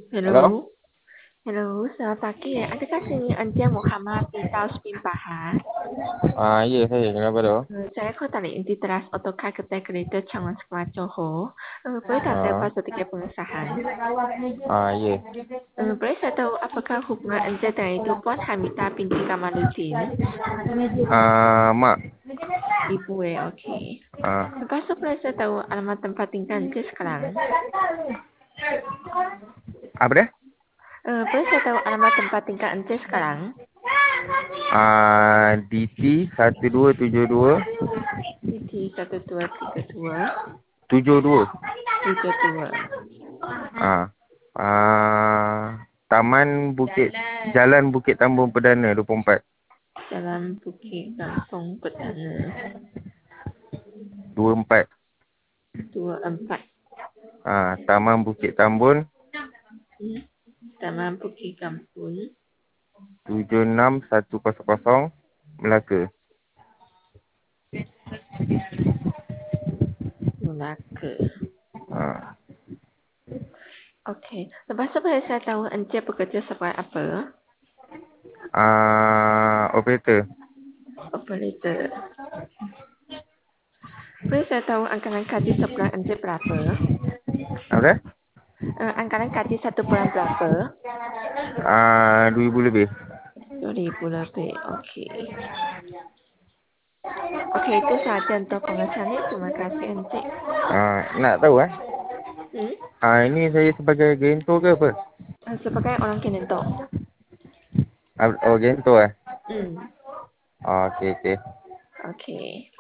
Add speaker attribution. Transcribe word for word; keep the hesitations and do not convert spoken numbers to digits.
Speaker 1: Halo?
Speaker 2: Halo, halo, selamat pagi. Adakah sini Encik Muhammad di Spin Bahar?
Speaker 1: Ah, ya saya. Kenapa tu?
Speaker 2: Uh, saya Khotari di teras AutoCAD Integrated Changan Sekolah Johor. Uh, boleh tak saya
Speaker 1: Ah,
Speaker 2: buat sedikit pengesahan?
Speaker 1: ah ya.
Speaker 2: Uh, boleh saya tahu apakah hubungan Encik dengan itu Puan Hamida binti Kamaluddin?
Speaker 1: Ah, mak.
Speaker 2: Ibu eh, okey.
Speaker 1: Ah,
Speaker 2: Lepas tu boleh saya tahu alamat tempat tinggal Encik sekarang?
Speaker 1: apa dia?
Speaker 2: Uh, boleh saya tahu alamat tempat tinggal Encik sekarang?
Speaker 1: Ah, D T satu dua tujuh dua
Speaker 2: D T satu dua tiga dua
Speaker 1: tujuh dua.
Speaker 2: tujuh dua.
Speaker 1: Ah. Ah, Taman Bukit Jalan Bukit Tambun Perdana dua puluh empat.
Speaker 2: Jalan Bukit Kampung Perdana
Speaker 1: dua puluh empat.
Speaker 2: dua empat.
Speaker 1: Ah, Taman Bukit Tambun
Speaker 2: Hmm. Taman Bukit Kampung
Speaker 1: tujuh enam satu kosong kosong Melaka.
Speaker 2: Melaka.
Speaker 1: Ah.
Speaker 2: Okey. Lepas tu boleh saya tahu Encik bekerja sebagai apa?
Speaker 1: Ah, operator.
Speaker 2: Operator. Boleh saya tahu anggaran gaji sebulan Encik berapa?
Speaker 1: Apa dia?
Speaker 2: Uh, anggaran gaji satu bulan berapa?
Speaker 1: Ah, dua ribu lebih.
Speaker 2: dua ribu lebih. Okey. Okey, itu sahaja untuk pengesahan ini. Terima kasih Encik.
Speaker 1: Ah, nak tahu eh?
Speaker 2: Hmm?
Speaker 1: Ah, ini saya sebagai gento ke apa?
Speaker 2: Uh, sebagai orang Kenento.
Speaker 1: Ah, oh, gento eh?
Speaker 2: Hmm.
Speaker 1: Ah, okey okey.
Speaker 2: Okey.